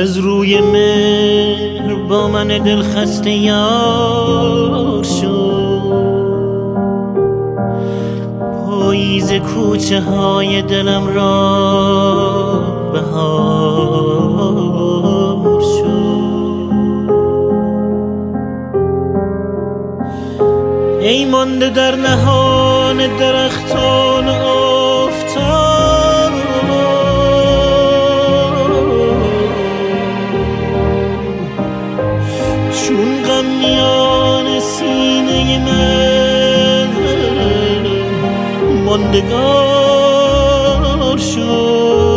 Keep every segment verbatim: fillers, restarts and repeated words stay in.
از روی مهر با من دل خسته یار شد. پاییز کوچه های دلم را بهار شد. ای مانده در نهان درختان آفتاب، چون غم میان سینه من ماندگار شد.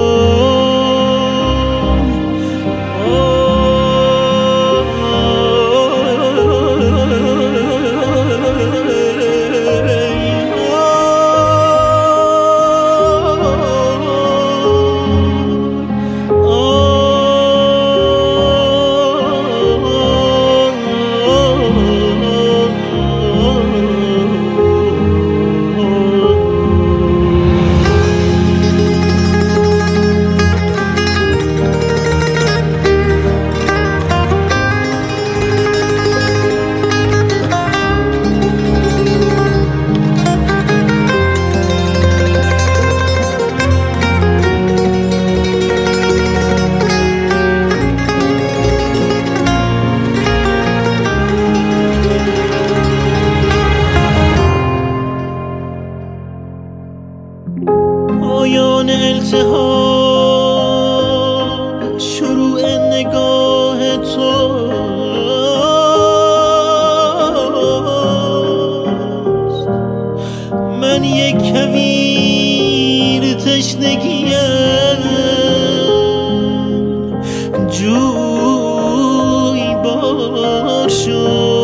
پایان التهاب شروع نگاه توست. من یک کویر تشنگیم، جوی بار شد.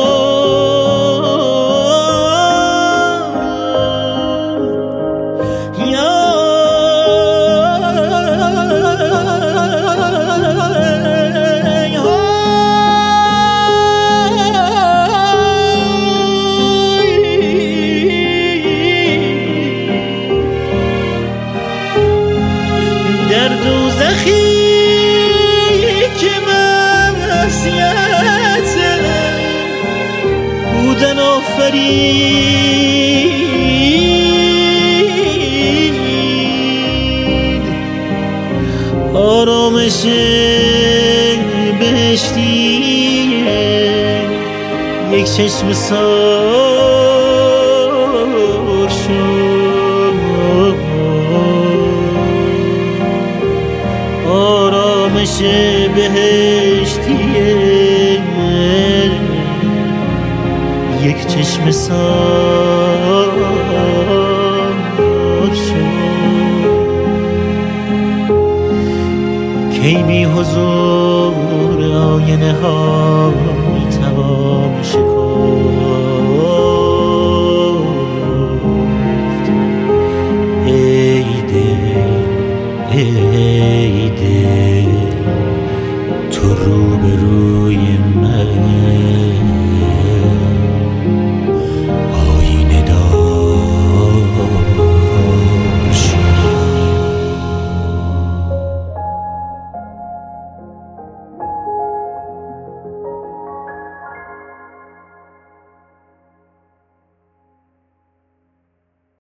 در دوزخی که معصیت بودن آفرید، آرامش بهشتی یک چشم سار شد. آرامش بهشتی یک چشم سار شد. کی بی حضور آینه ها میتوان شکافت. ای دل ای دل تو روبروی من